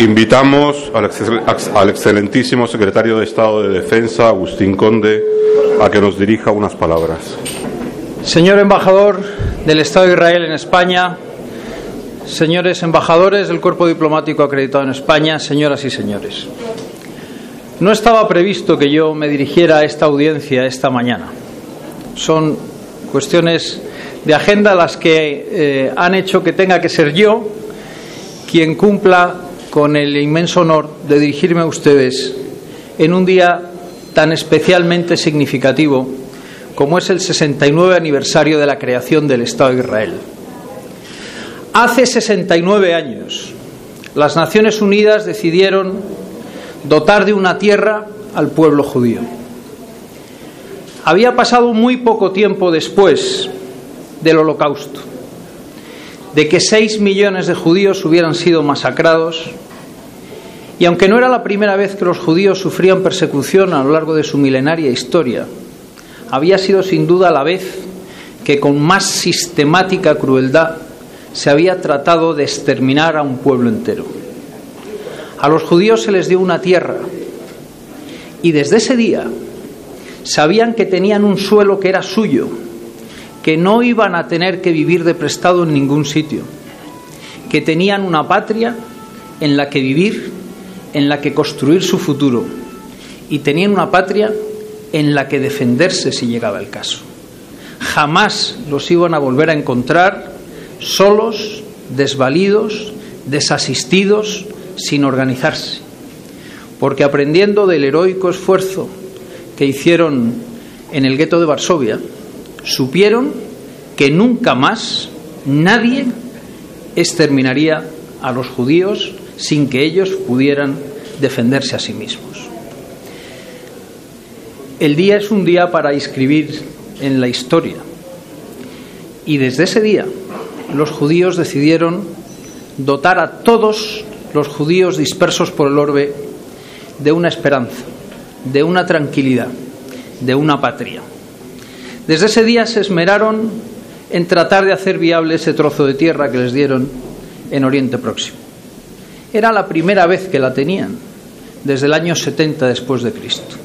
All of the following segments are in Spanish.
Invitamos al excelentísimo secretario de Estado de Defensa, Agustín Conde, a que nos dirija unas palabras. Señor embajador del Estado de Israel en España, señores embajadores del Cuerpo Diplomático acreditado en España, señoras y señores. No estaba previsto que yo me dirigiera a esta audiencia esta mañana. Son cuestiones de agenda las que han hecho que tenga que ser yo quien cumpla con el inmenso honor de dirigirme a ustedes en un día tan especialmente significativo como es el 69 aniversario de la creación del Estado de Israel. Hace 69 años, las Naciones Unidas decidieron dotar de una tierra al pueblo judío. Había pasado muy poco tiempo después del Holocausto, de que 6 millones de judíos hubieran sido masacrados, y aunque no era la primera vez que los judíos sufrían persecución a lo largo de su milenaria historia, había sido sin duda la vez que con más sistemática crueldad se había tratado de exterminar a un pueblo entero. A los judíos se les dio una tierra y desde ese día sabían que tenían un suelo que era suyo, que no iban a tener que vivir de prestado en ningún sitio, que tenían una patria en la que vivir, en la que construir su futuro, y tenían una patria en la que defenderse si llegaba el caso. Jamás los iban a volver a encontrar solos, desvalidos, desasistidos, sin organizarse, porque aprendiendo del heroico esfuerzo que hicieron en el gueto de Varsovia, supieron que nunca más nadie exterminaría a los judíos sin que ellos pudieran defenderse a sí mismos. El día es un día para inscribir en la historia, y desde ese día los judíos decidieron dotar a todos los judíos dispersos por el orbe de una esperanza, de una tranquilidad, de una patria. Desde ese día se esmeraron en tratar de hacer viable ese trozo de tierra que les dieron en Oriente Próximo. Era la primera vez que la tenían desde el año 70 después de Cristo.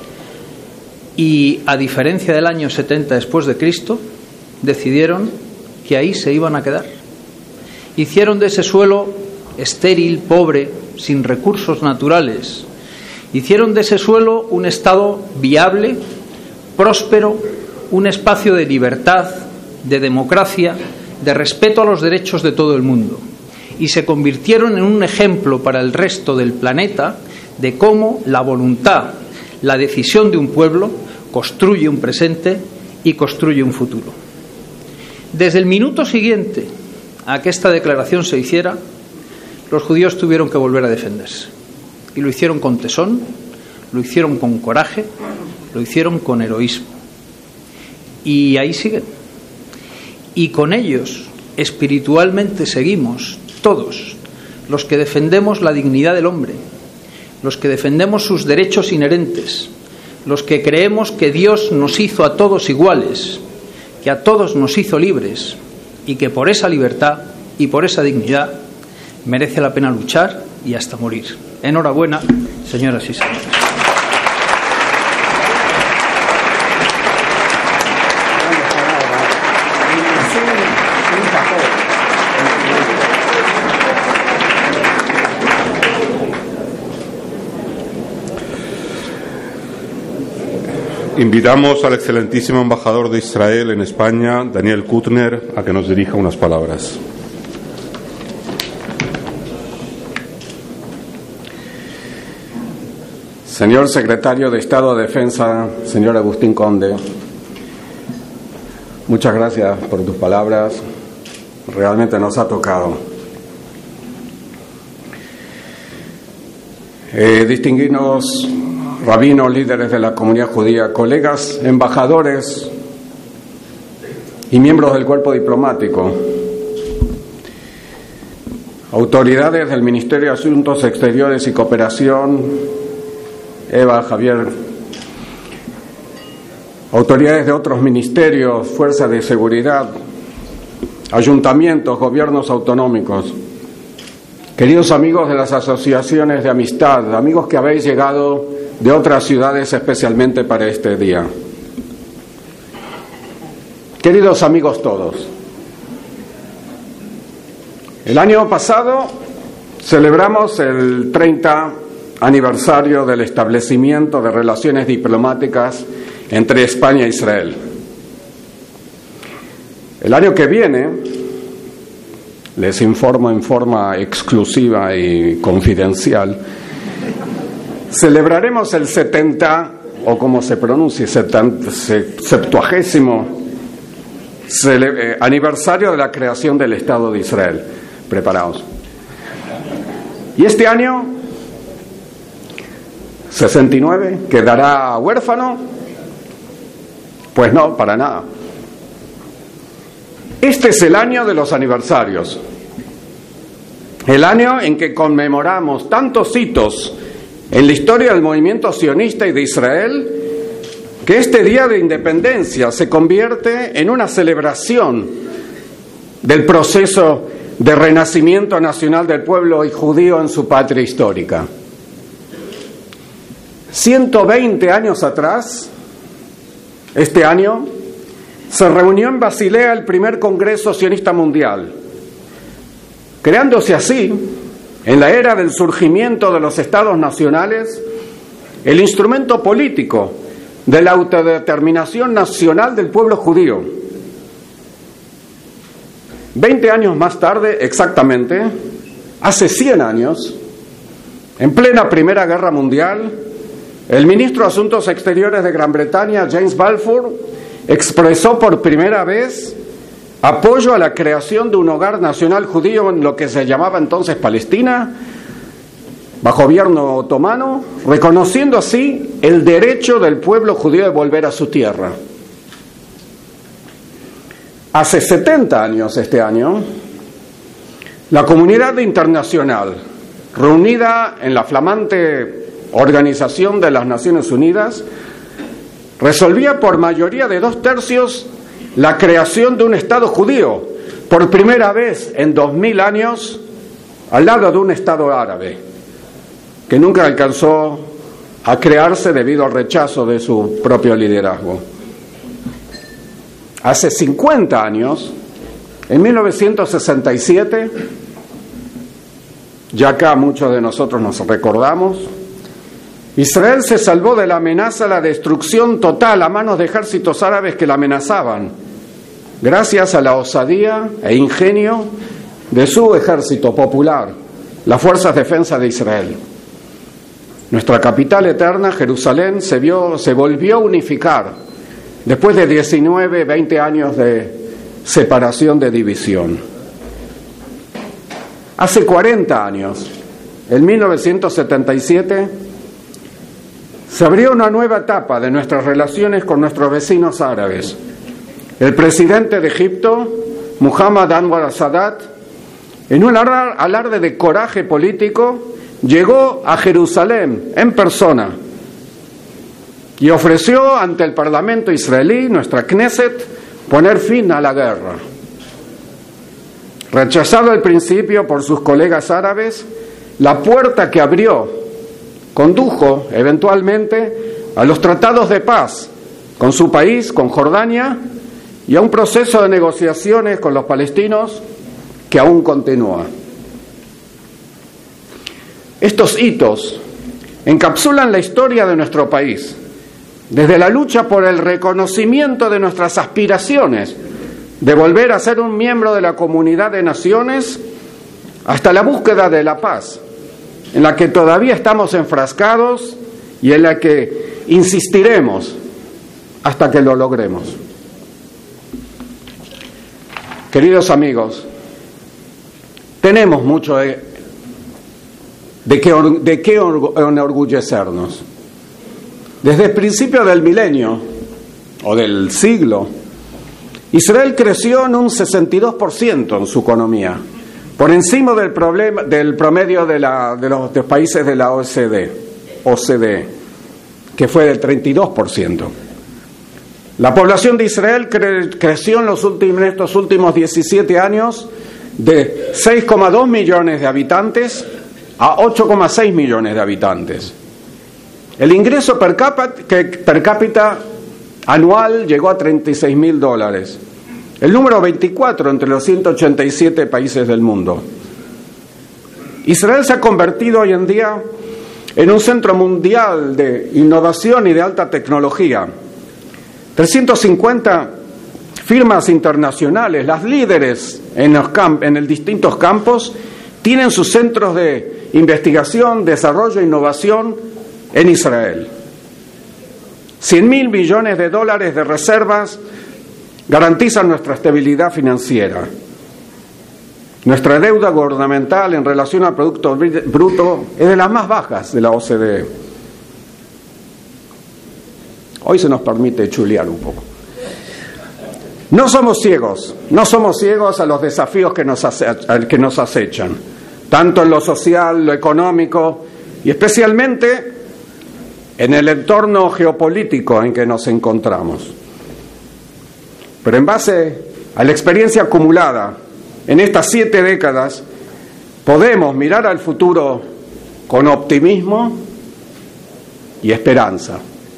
Y a diferencia del año 70 después de Cristo, decidieron que ahí se iban a quedar. Hicieron de ese suelo estéril, pobre, sin recursos naturales, hicieron de ese suelo un estado viable, próspero, un espacio de libertad, de democracia, de respeto a los derechos de todo el mundo, y se convirtieron en un ejemplo para el resto del planeta de cómo la voluntad, la decisión de un pueblo construye un presente y construye un futuro. Desde el minuto siguiente a que esta declaración se hiciera, los judíos tuvieron que volver a defenderse. Y lo hicieron con tesón, lo hicieron con coraje, lo hicieron con heroísmo. Y ahí siguen. Y con ellos espiritualmente seguimos todos los que defendemos la dignidad del hombre, los que defendemos sus derechos inherentes, los que creemos que Dios nos hizo a todos iguales, que a todos nos hizo libres y que por esa libertad y por esa dignidad merece la pena luchar y hasta morir. Enhorabuena, señoras y señores. Invitamos al excelentísimo embajador de Israel en España, Daniel Kutner, a que nos dirija unas palabras. Señor secretario de Estado de Defensa, señor Agustín Conde, muchas gracias por tus palabras. Realmente nos ha tocado. Distinguidos rabinos, líderes de la comunidad judía, colegas embajadores y miembros del cuerpo diplomático, autoridades del Ministerio de Asuntos Exteriores y Cooperación, Eva, Javier, autoridades de otros ministerios, fuerzas de seguridad, ayuntamientos, gobiernos autonómicos, queridos amigos de las asociaciones de amistad, amigos que habéis llegado de otras ciudades especialmente para este día, queridos amigos todos, el año pasado celebramos el 30 aniversario del establecimiento de relaciones diplomáticas entre España e Israel. El año que viene, les informo en forma exclusiva y confidencial, celebraremos el 70, o como se pronuncie, 70º aniversario de la creación del Estado de Israel. Preparaos. Y este año, 69, ¿quedará huérfano? Pues no, para nada. Este es el año de los aniversarios, el año en que conmemoramos tantos hitos en la historia del movimiento sionista y de Israel, que este día de independencia se convierte en una celebración del proceso de renacimiento nacional del pueblo judío en su patria histórica. 120 años atrás, este año, se reunió en Basilea el primer Congreso Sionista Mundial, creándose así, en la era del surgimiento de los estados nacionales, el instrumento político de la autodeterminación nacional del pueblo judío. 20 años más tarde, exactamente, hace 100 años, en plena Primera Guerra Mundial, el ministro de Asuntos Exteriores de Gran Bretaña, James Balfour, expresó por primera vez apoyo a la creación de un hogar nacional judío en lo que se llamaba entonces Palestina, bajo gobierno otomano, reconociendo así el derecho del pueblo judío de volver a su tierra. Hace 70 años este año, la comunidad internacional, reunida en la flamante Organización de las Naciones Unidas, resolvía por mayoría de 2/3 la creación de un Estado judío, por primera vez en 2000 años, al lado de un Estado árabe, que nunca alcanzó a crearse debido al rechazo de su propio liderazgo. Hace 50 años, en 1967, ya acá muchos de nosotros nos recordamos, Israel se salvó de la amenaza a la destrucción total a manos de ejércitos árabes que la amenazaban, gracias a la osadía e ingenio de su ejército popular, las Fuerzas de Defensa de Israel. Nuestra capital eterna, Jerusalén, se volvió a unificar después de 19, 20 años de separación, de división. Hace 40 años, en 1977, se abrió una nueva etapa de nuestras relaciones con nuestros vecinos árabes. El presidente de Egipto, Muhammad Anwar al-Sadat, en un alarde de coraje político, llegó a Jerusalén en persona y ofreció ante el Parlamento israelí, nuestra Knesset, poner fin a la guerra. Rechazado al principio por sus colegas árabes, la puerta que abrió condujo eventualmente a los tratados de paz con su país, con Jordania, y a un proceso de negociaciones con los palestinos que aún continúa. Estos hitos encapsulan la historia de nuestro país, desde la lucha por el reconocimiento de nuestras aspiraciones de volver a ser un miembro de la comunidad de naciones, hasta la búsqueda de la paz, en la que todavía estamos enfrascados y en la que insistiremos hasta que lo logremos. Queridos amigos, tenemos mucho de qué enorgullecernos. Desde el principio del milenio, o del siglo, Israel creció en un 62% en su economía, por encima del promedio de los países de la OCDE, que fue del 32%. La población de Israel creció en estos últimos 17 años de 6,2 millones de habitantes a 8,6 millones de habitantes. El ingreso per cápita anual llegó a $36.000, el número 24 entre los 187 países del mundo. Israel se ha convertido hoy en día en un centro mundial de innovación y de alta tecnología. 350 firmas internacionales, las líderes en los distintos campos, tienen sus centros de investigación, desarrollo e innovación en Israel. 100.000 millones de dólares de reservas garantizan nuestra estabilidad financiera. Nuestra deuda gubernamental en relación al Producto Bruto es de las más bajas de la OCDE. Hoy se nos permite chulear un poco. No somos ciegos a los desafíos que nos acechan, tanto en lo social, lo económico y especialmente en el entorno geopolítico en que nos encontramos. Pero en base a la experiencia acumulada en estas 7 décadas, podemos mirar al futuro con optimismo y esperanza.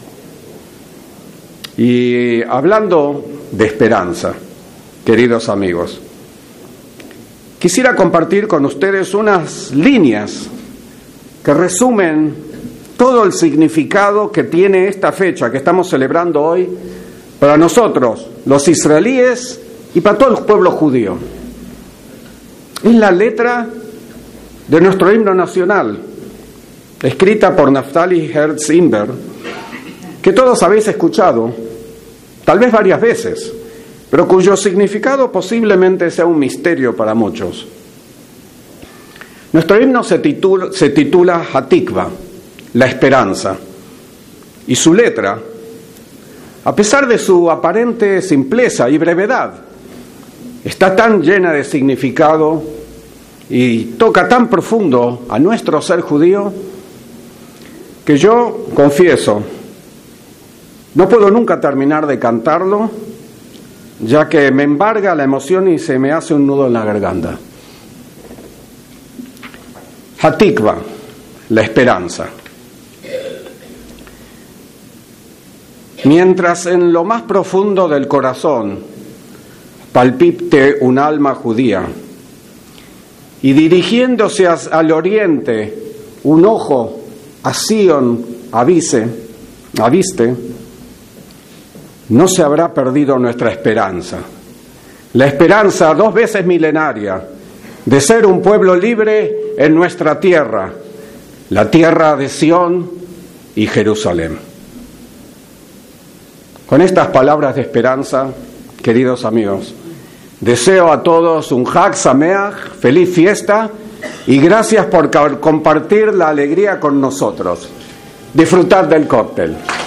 Y hablando de esperanza, queridos amigos, quisiera compartir con ustedes unas líneas que resumen todo el significado que tiene esta fecha que estamos celebrando hoy para nosotros, los israelíes, y para todo el pueblo judío. Es la letra de nuestro himno nacional, escrita por Naftali Herz Imber, que todos habéis escuchado, tal vez varias veces, pero cuyo significado posiblemente sea un misterio para muchos. Nuestro himno se titula Hatikva, la esperanza, y su letra, a pesar de su aparente simpleza y brevedad, está tan llena de significado y toca tan profundo a nuestro ser judío que yo confieso, no puedo nunca terminar de cantarlo, ya que me embarga la emoción y se me hace un nudo en la garganta. Hatikva, la esperanza. Mientras en lo más profundo del corazón palpite un alma judía y dirigiéndose al oriente un ojo a Sion aviste, no se habrá perdido nuestra esperanza. La esperanza 2 veces milenaria de ser un pueblo libre en nuestra tierra, la tierra de Sion y Jerusalén. Con estas palabras de esperanza, queridos amigos, deseo a todos un Hag Sameach, feliz fiesta, y gracias por compartir la alegría con nosotros. Disfrutad del cóctel.